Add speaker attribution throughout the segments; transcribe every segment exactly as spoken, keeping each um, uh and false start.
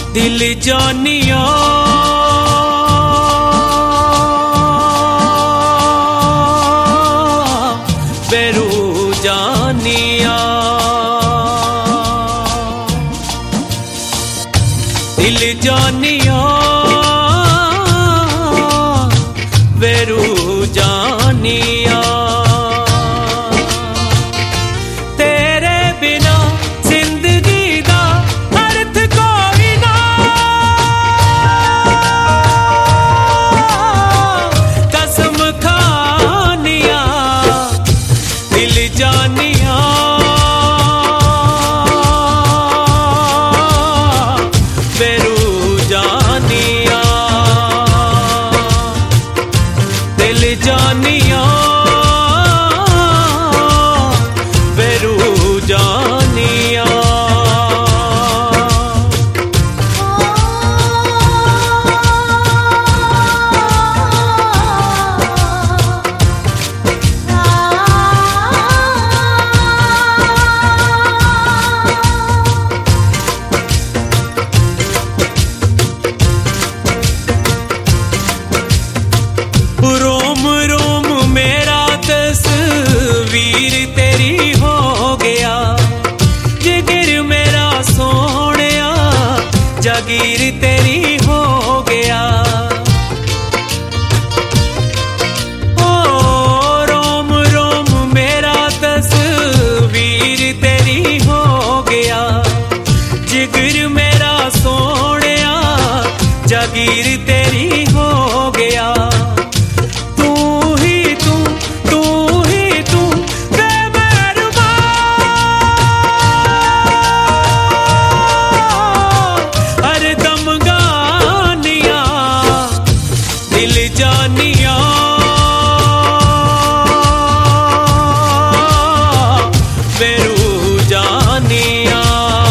Speaker 1: दिल जानिया बेरू जानिया, दिल जानिया बेरू जानिया। तेरे बिना जिंदगी दा अर्थ कोई ना, कसम खानिया दिल जानिया बेरू जानिया, दिल जानिया बेरू जानिया। रोम रोम मेरा तस्वीर तेरी हो गया, जिगर मेरा सोहणिया जागीर तेरी हो गया। ओ रोम रोम मेरा तस्वीर तेरी हो गया, जिगर मेरा सोहणिया जागीर तेरी हो गया। दिल जानिया बेरू जानिया,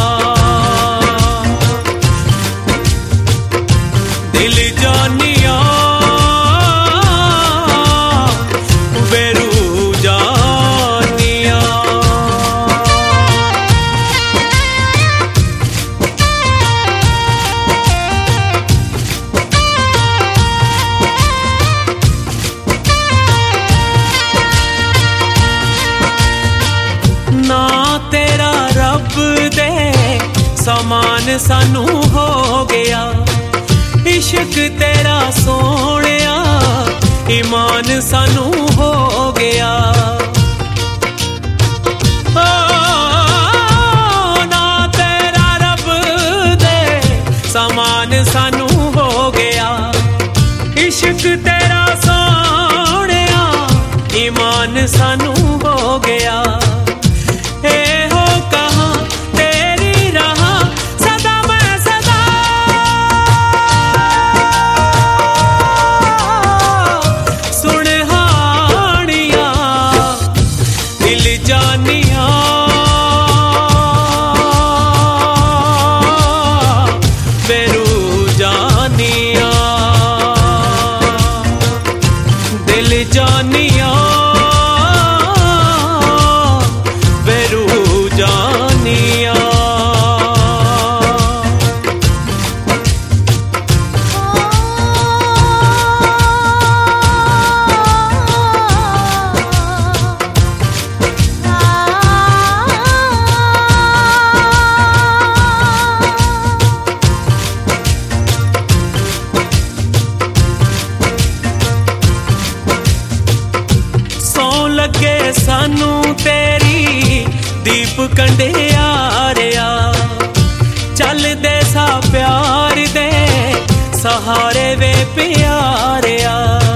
Speaker 1: दिल जानिया बेरू जानिया। ना तेरा रब दे समान सानू हो गया, इश्क तेरा सोहणिया ईमान सानू हो गया। ओ ना तेरा रब दे समान सानू हो गया, इश्क तेरा सोहणिया ईमान सानू हो गया। ए हो कहाँ तेरी रहा सदा मैं सदा, सुन हानिया दिल जानिया बेरू जानिया, दिल जानिया बेरू जानिया। सौ लगे सानू तेरी दीप कंडे आरिया, चल दे सा प्यार दे सहारे वे प्यारिया।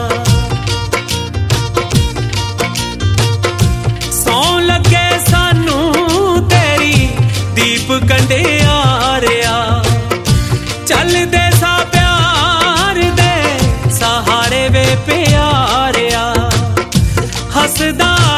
Speaker 1: सौ लगे सानू तेरी दीप कंडे आरिया, चल दे सा प्यार दे सहारे वे प्यारिया। हसदा